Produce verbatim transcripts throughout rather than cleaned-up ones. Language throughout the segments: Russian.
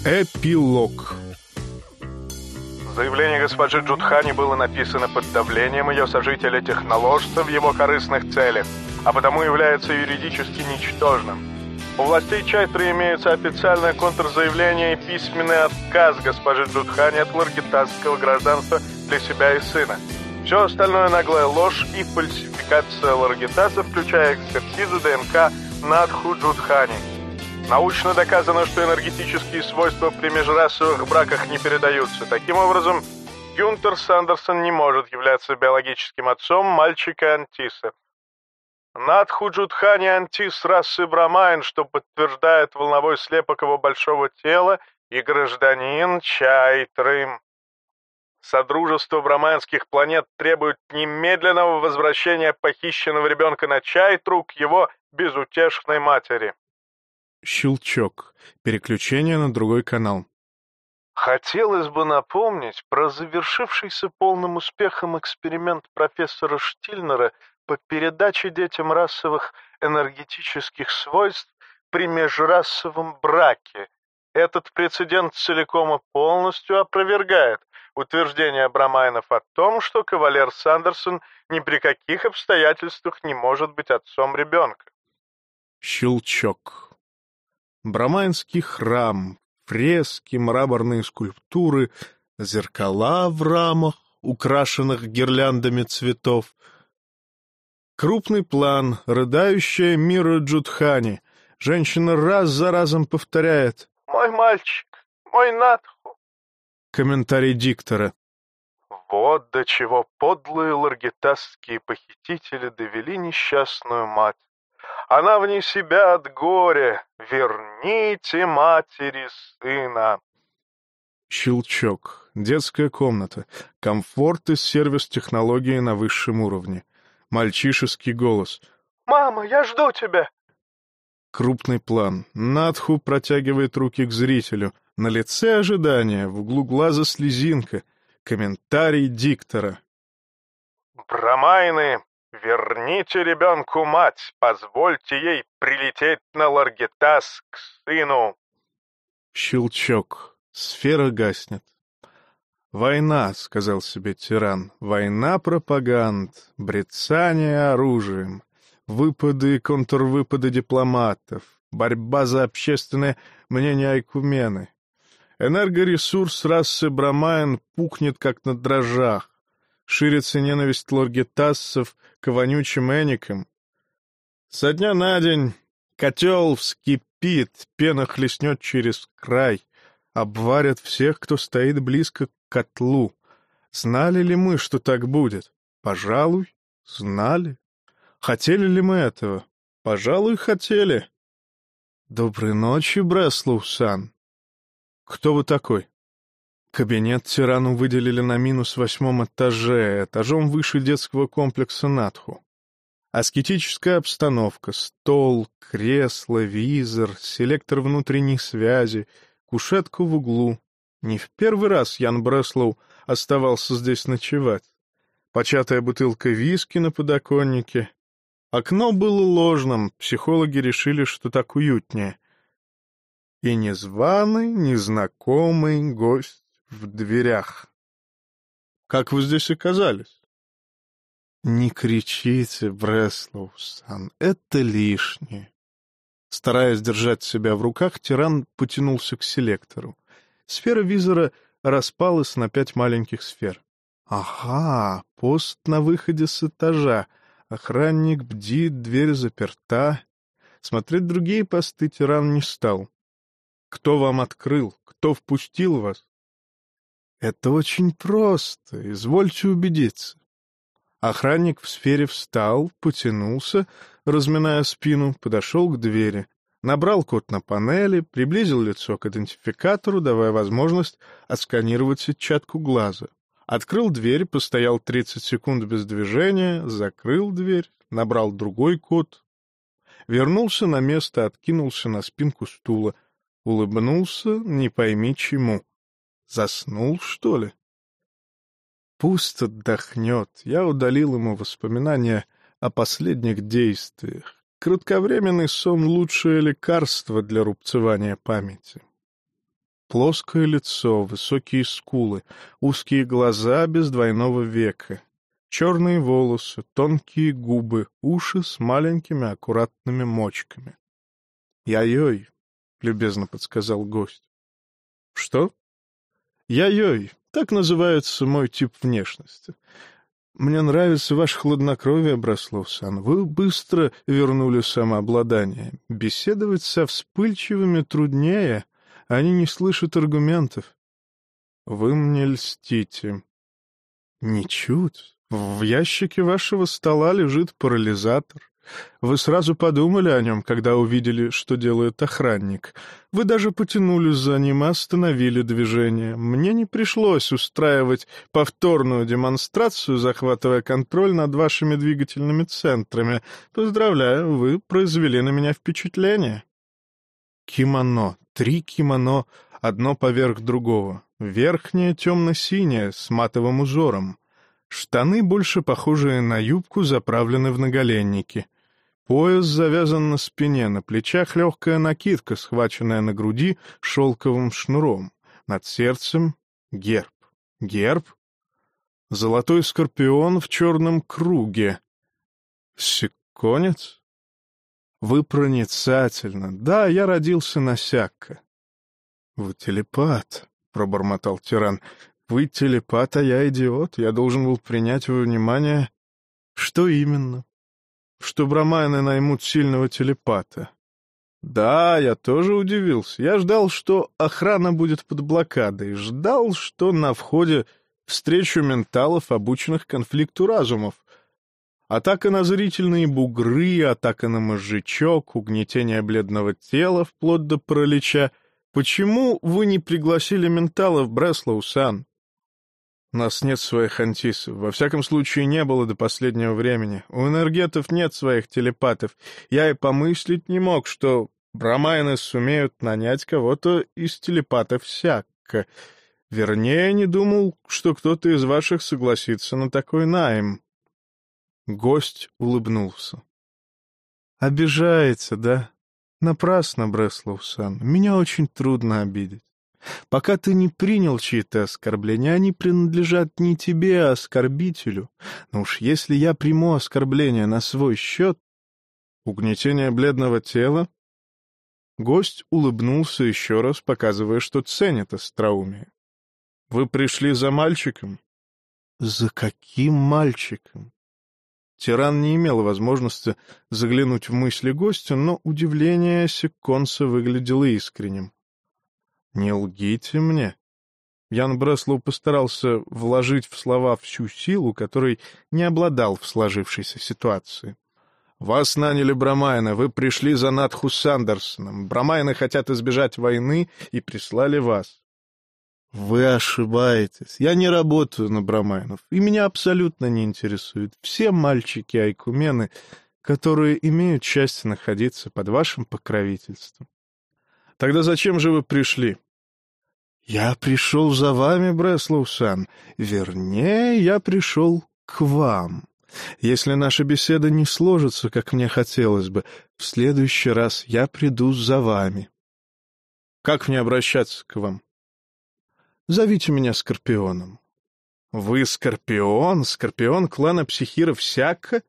Эпилог. Заявление госпожи Джудхани было написано под давлением ее сожителя-техноложца в его корыстных целях, а потому является юридически ничтожным. У властей Чайтры имеется официальное контрзаявление и письменный отказ госпожи Джудхани от ларгитасского гражданства для себя и сына. Все остальное наглая ложь и фальсификация ларгитаса, включая экспертизу ДНК Надху Джудхани. Научно доказано, что энергетические свойства при межрасовых браках не передаются. Таким образом, Гюнтер Сандерсон не может являться биологическим отцом мальчика Антиса. Надху Джудхани Антис расы Брамайн, что подтверждает волновой слепок его большого тела, и гражданин Чайтры. Содружество брамайнских планет требует немедленного возвращения похищенного ребенка на Чайтру к его безутешной матери. Щелчок. Переключение на другой канал. Хотелось бы напомнить про завершившийся полным успехом эксперимент профессора Штильнера по передаче детям расовых энергетических свойств при межрасовом браке. Этот прецедент целиком и полностью опровергает утверждение Брамайнов о том, что кавалер Сандерсон ни при каких обстоятельствах не может быть отцом ребенка. Щелчок. Брамайнский храм, фрески, мраморные скульптуры, зеркала в рамах, украшенных гирляндами цветов. Крупный план, рыдающая Мира Джудхани. Женщина раз за разом повторяет: «Мой мальчик, мой Надху». Комментарий диктора. Вот до чего подлые ларгитасские похитители довели несчастную мать. Она вне себя от горя. Верните матери сына. Щелчок. Детская комната. Комфорт и сервис-технологии на высшем уровне. Мальчишеский голос. «Мама, я жду тебя!» Крупный план. Надху протягивает руки к зрителю. На лице ожидание, в углу глаза слезинка. Комментарий диктора. «Брамайны, верните ребенку мать, позвольте ей прилететь на Ларгитас к сыну». Щелчок. Сфера гаснет. «Война», — сказал себе тиран, — «война пропаганд, брецание оружием, выпады и контрвыпады дипломатов, борьба за общественное мнение айкумены. Энергоресурс расы Брамайн пухнет, как на дрожжах. Ширится ненависть лоргитассов к вонючим эникам. Со дня на день котел вскипит, пена хлестнет через край, обварят всех, кто стоит близко к котлу. Знали ли мы, что так будет? Пожалуй, знали. Хотели ли мы этого? Пожалуй, хотели. Доброй ночи, Бреслоу-сан. Кто вы такой? Кабинет тирану выделили на минус восьмом этаже, этажом выше детского комплекса Надху. Аскетическая обстановка, стол, кресло, визор, селектор внутренней связи, кушетка в углу. Не в первый раз Ян Бреслоу оставался здесь ночевать. Початая бутылка виски на подоконнике. Окно было ложным, психологи решили, что так уютнее. И незваный, незнакомый гость в дверях. Как вы здесь оказались? Не кричите, Бреслоу-сан, это лишнее. Стараясь держать себя в руках, тиран потянулся к селектору. Сфера визора распалась на пять маленьких сфер. Ага, пост на выходе с этажа. Охранник бдит, дверь заперта. Смотреть другие посты тиран не стал. Кто вам открыл? Кто впустил вас? Это очень просто, извольте убедиться. Охранник в сфере встал, потянулся, разминая спину, подошел к двери. Набрал код на панели, приблизил лицо к идентификатору, давая возможность отсканировать сетчатку глаза. Открыл дверь, постоял тридцать секунд без движения, закрыл дверь, набрал другой код. Вернулся на место, откинулся на спинку стула. Улыбнулся, не пойми чему. Заснул, что ли? Пусть отдохнет. Я удалил ему воспоминания о последних действиях. Кратковременный сон — лучшее лекарство для рубцевания памяти. Плоское лицо, высокие скулы, узкие глаза без двойного века, черные волосы, тонкие губы, уши с маленькими аккуратными мочками. «Яй-йой», — любезно подсказал гость. «Что?» «Яй-йой, так называется мой тип внешности. Мне нравится ваше хладнокровие, Браслов-сан. Вы быстро вернули самообладание. Беседовать со вспыльчивыми труднее, они не слышат аргументов. Вы мне льстите». «Ничуть. В ящике вашего стола лежит парализатор. Вы сразу подумали о нем, когда увидели, что делает охранник. Вы даже потянулись за ним и остановили движение. Мне не пришлось устраивать повторную демонстрацию, захватывая контроль над вашими двигательными центрами. Поздравляю, вы произвели на меня впечатление». Кимоно. Три кимоно, одно поверх другого. Верхнее темно-синее, с матовым узором. Штаны, больше похожие на юбку, заправлены в наголенники. Пояс завязан на спине, на плечах легкая накидка, схваченная на груди шелковым шнуром. Над сердцем — герб. Герб? Золотой скорпион в черном круге. Секконец? Вы проницательны. Да, я родился на Сякко. Вы телепат, — пробормотал тиран. Вы телепат, а я идиот. Я должен был принять во внимание... Что именно? Что брамайны наймут сильного телепата. Да, я тоже удивился. Я ждал, что охрана будет под блокадой. Ждал, что на входе встречу менталов, обученных конфликту разумов. Атака на зрительные бугры, атака на мозжечок, угнетение бледного тела вплоть до паралича. Почему вы не пригласили менталов, Бреслоу-сан? У нас нет своих антисов. Во всяком случае, не было до последнего времени. У энергетов нет своих телепатов. Я и помыслить не мог, что брамайны сумеют нанять кого-то из телепатов Сякко. Вернее, не думал, что кто-то из ваших согласится на такой найм. Гость улыбнулся. «Обижается, да? Напрасно, Бреслоу-сан. Меня очень трудно обидеть. Пока ты не принял чьи-то оскорбления, они принадлежат не тебе, а оскорбителю. Но уж если я приму оскорбление на свой счет...» «Угнетение бледного тела?» Гость улыбнулся еще раз, показывая, что ценит остроумие. «Вы пришли за мальчиком?» «За каким мальчиком?» Тиран не имел возможности заглянуть в мысли гостя, но удивление секконца выглядело искренним. «Не лгите мне». Ян Бреслоу постарался вложить в слова всю силу, которой не обладал в сложившейся ситуации. «Вас наняли брамайны, вы пришли за Натху Сандерсоном. Брамайны хотят избежать войны и прислали вас». «Вы ошибаетесь. Я не работаю на брамайнов, и меня абсолютно не интересуют все мальчики-айкумены, которые имеют счастье находиться под вашим покровительством». «Тогда зачем же вы пришли?» «Я пришел за вами, Бреслоу-сан. Вернее, я пришел к вам. Если наша беседа не сложится, как мне хотелось бы, в следующий раз я приду за вами». «Как мне обращаться к вам?» «Зовите меня Скорпионом». «Вы Скорпион? Скорпион клана психиров Сякко?»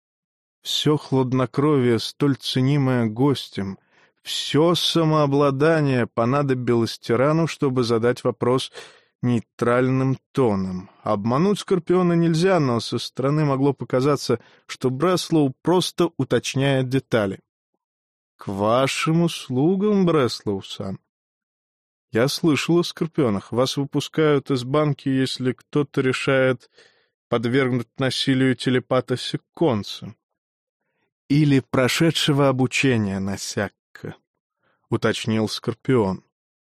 Все хладнокровие, столь ценимое гостем, все самообладание понадобилось тирану, чтобы задать вопрос нейтральным тоном. Обмануть Скорпиона нельзя, но со стороны могло показаться, что Бреслоу просто уточняет детали. «К вашим услугам, Бреслоу-сан». «Я слышал о Скорпионах. Вас выпускают из банки, если кто-то решает подвергнуть насилию телепата секконца. Или прошедшего обучения на Сякко», — уточнил Скорпион.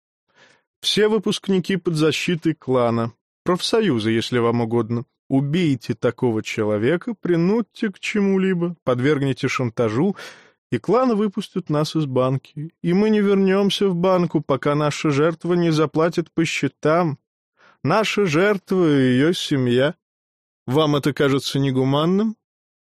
«Все выпускники под защитой клана, профсоюза, если вам угодно. Убейте такого человека, принудьте к чему-либо, подвергните шантажу, и кланы выпустят нас из банки, и мы не вернемся в банку, пока наша жертва не заплатит по счетам. Наша жертва и ее семья. Вам это кажется негуманным?»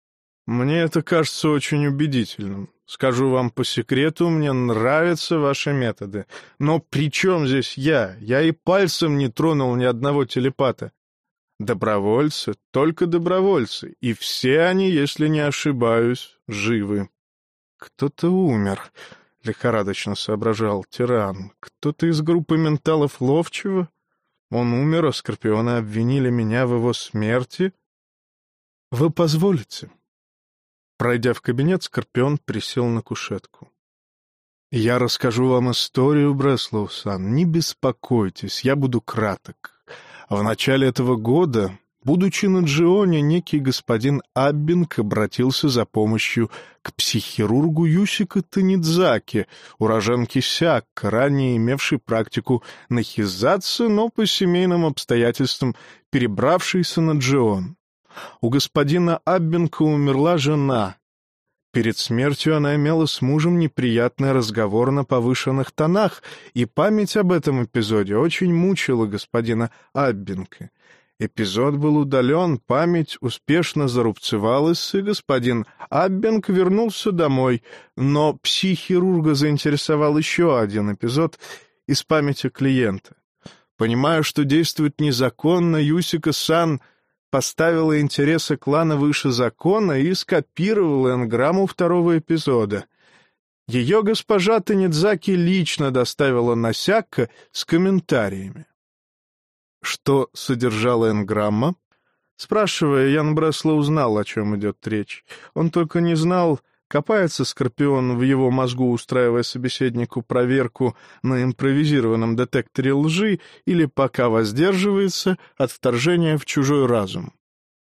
Мне это кажется очень убедительным. Скажу вам по секрету, мне нравятся ваши методы. Но при чем здесь я? Я и пальцем не тронул ни одного телепата. Добровольцы, только добровольцы, и все они, если не ошибаюсь, живы. Кто-то умер, — лихорадочно соображал тиран. Кто-то из группы менталов Ловчего? Он умер, а Скорпионы обвинили меня в его смерти? Вы позволите? Пройдя в кабинет, Скорпион присел на кушетку. «Я расскажу вам историю, Бреслоу-сан. Не беспокойтесь, я буду краток. В начале этого года, будучи на Джионе, некий господин Аббинг обратился за помощью к психихирургу Юсика Танидзаки, уроженке Сякка, ранее имевшей практику нахизатсы, но по семейным обстоятельствам перебравшейся на Джион. У господина Аббинга умерла жена. Перед смертью она имела с мужем неприятный разговор на повышенных тонах, и память об этом эпизоде очень мучила господина Аббинга. Эпизод был удален, память успешно зарубцевалась, и господин Аббинг вернулся домой, но психихирурга заинтересовал еще один эпизод из памяти клиента. Понимая, что действует незаконно, Юсика-сан поставила интересы клана выше закона и скопировала энграмму второго эпизода. Ее госпожа Танидзаки лично доставила на Сякка с комментариями. Что содержала энграмма? Спрашивая, Ян Бреслоу узнал, о чем идет речь. Он только не знал, копается Скорпион в его мозгу, устраивая собеседнику проверку на импровизированном детекторе лжи, или пока воздерживается от вторжения в чужой разум.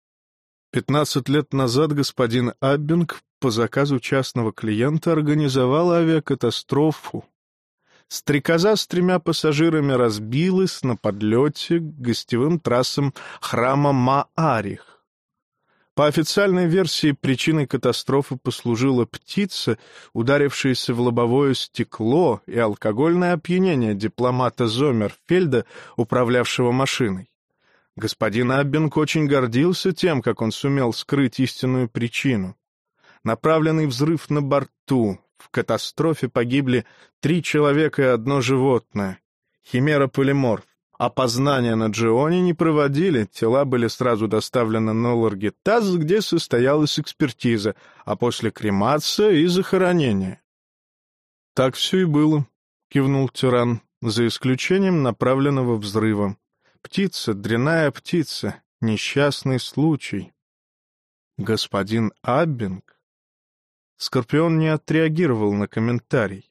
Пятнадцать лет назад господин Аббинг по заказу частного клиента организовал авиакатастрофу. Стрекоза с тремя пассажирами разбилась на подлете к гостевым трассам храма Маарих. По официальной версии, причиной катастрофы послужила птица, ударившаяся в лобовое стекло, и алкогольное опьянение дипломата Зомерфельда, управлявшего машиной. Господин Аббинг очень гордился тем, как он сумел скрыть истинную причину. Направленный взрыв на борту. В катастрофе погибли три человека и одно животное. Химера-полиморф. Опознания на Джионе не проводили, тела были сразу доставлены на Ларгитас, где состоялась экспертиза, а после кремация и захоронения. — Так все и было, — кивнул тиран, — за исключением направленного взрыва. Птица, дрянная птица, несчастный случай. Господин Аббинг? Скорпион не отреагировал на комментарий.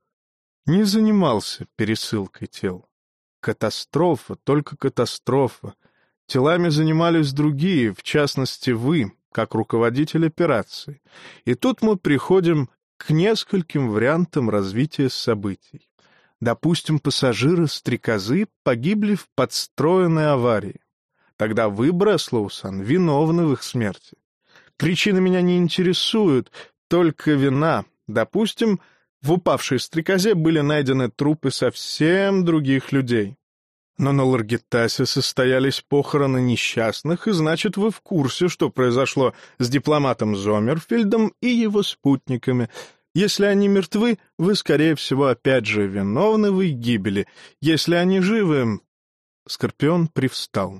Не занимался пересылкой тел. Катастрофа, только катастрофа. Телами занимались другие, в частности, вы, как руководитель операции. И тут мы приходим к нескольким вариантам развития событий. Допустим, пассажиры «Стрекозы» погибли в подстроенной аварии. Тогда вы, Бреслоу-сан, виновны в их смерти. Причины меня не интересуют, только вина. Допустим, в упавшей «Стрекозе» были найдены трупы совсем других людей. Но на Ларгитасе состоялись похороны несчастных, и значит, вы в курсе, что произошло с дипломатом Зомерфельдом и его спутниками. Если они мертвы, вы, скорее всего, опять же виновны в их гибели. Если они живы... Скорпион привстал.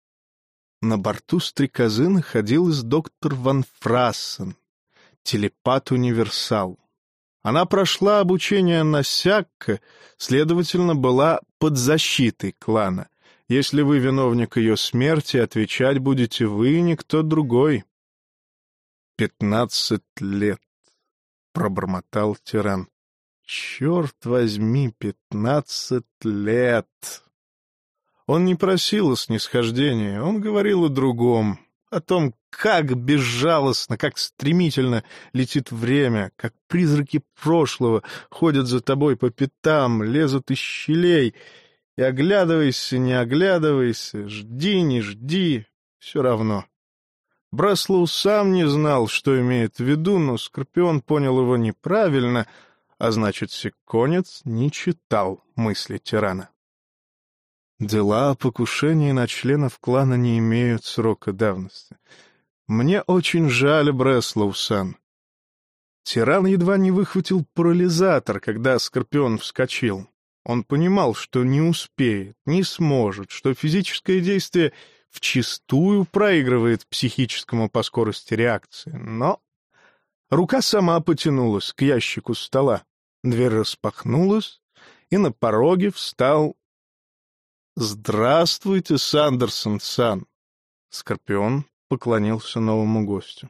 На борту «Стрекозы» находилась доктор Ван Фрассен, телепат-универсал. Она прошла обучение на Сякка, следовательно, была под защитой клана. Если вы виновник ее смерти, отвечать будете вы, никто другой. Пятнадцать лет, — пробормотал тиран. Черт возьми, пятнадцать лет! Он не просил о снисхождении, он говорил о другом, о том, как безжалостно, как стремительно летит время, как призраки прошлого ходят за тобой по пятам, лезут из щелей, и оглядывайся, не оглядывайся, жди, не жди, все равно. Бреслоу сам не знал, что имеет в виду, но Скорпион понял его неправильно, а значит, Секконец не читал мысли тирана. Дела о покушении на членов клана не имеют срока давности. Мне очень жаль, Бреслоу-сан. Тиран едва не выхватил парализатор, когда Скорпион вскочил. Он понимал, что не успеет, не сможет, что физическое действие вчистую проигрывает психическому по скорости реакции. Но рука сама потянулась к ящику стола. Дверь распахнулась, и на пороге встал... «Здравствуйте, Сандерсон-сан!» Скорпион поклонился новому гостю.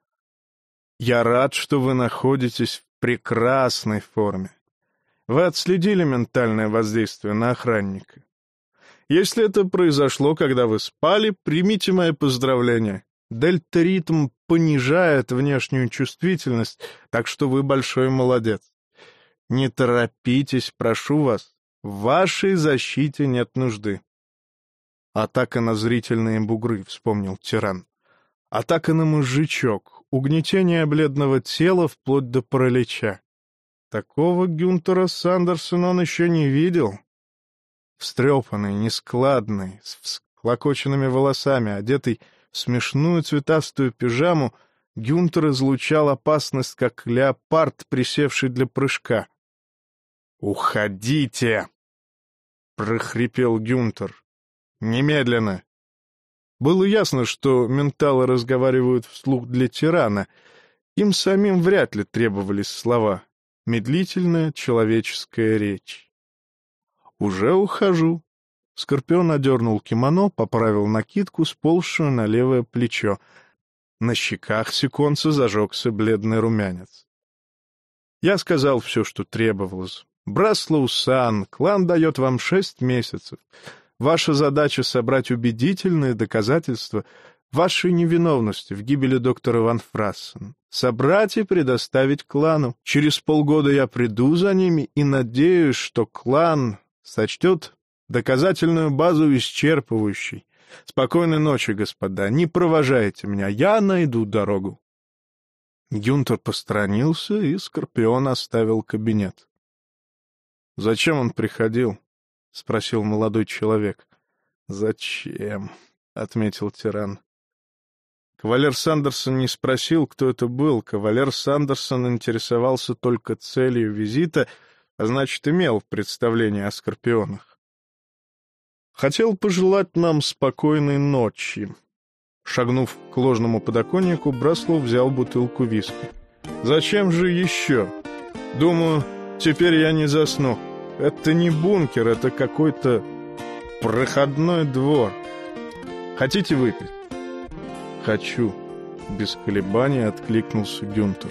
«Я рад, что вы находитесь в прекрасной форме. Вы отследили ментальное воздействие на охранника. Если это произошло, когда вы спали, примите мои поздравления. Дельта-ритм понижает внешнюю чувствительность, так что вы большой молодец. Не торопитесь, прошу вас. В вашей защите нет нужды». «Атака на зрительные бугры», — вспомнил Тиран. «Атака на мозжечок, угнетение бледного тела вплоть до паралича. Такого Гюнтера Сандерсона он еще не видел. Встрепанный, нескладный, с всклокоченными волосами, одетый в смешную цветастую пижаму, Гюнтер излучал опасность, как леопард, присевший для прыжка. «Уходите!» — прохрипел Гюнтер. «Немедленно!» Было ясно, что менталы разговаривают вслух для тирана. Им самим вряд ли требовались слова. Медлительная человеческая речь. «Уже ухожу». Скорпион одернул кимоно, поправил накидку, сползшую на левое плечо. На щеках Секонца зажегся бледный румянец. «Я сказал все, что требовалось. Бреслоу-сан, клан дает вам шесть месяцев. Ваша задача — собрать убедительные доказательства вашей невиновности в гибели доктора Ван Фрассен. Собрать и предоставить клану. Через полгода я приду за ними и надеюсь, что клан сочтет доказательную базу исчерпывающей. Спокойной ночи, господа. Не провожайте меня. Я найду дорогу». Гюнтер посторонился, и Скорпион оставил кабинет. «Зачем он приходил?» — спросил молодой человек. «Зачем?» — отметил тиран. Кавалер Сандерсон не спросил, кто это был. Кавалер Сандерсон интересовался только целью визита, а значит, имел представление о скорпионах. «Хотел пожелать нам спокойной ночи». Шагнув к ложному подоконнику, Бреслоу взял бутылку виски. «Зачем же еще? Думаю, теперь я не засну. Это не бункер, это какой-то проходной двор. Хотите выпить?» «Хочу», — без колебаний откликнулся Гюнтер.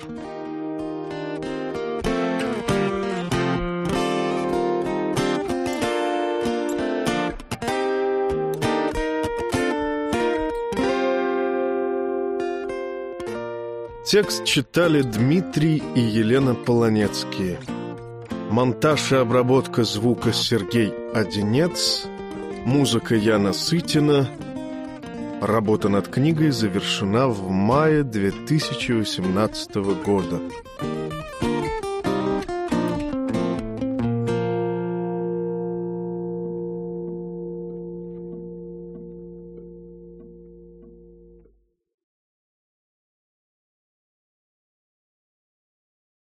Текст читали Дмитрий и Елена Полонецкие. Монтаж и обработка звука Сергей Одинец. Музыка Яна Сытина. Работа над книгой завершена в мае две тысячи восемнадцатого года.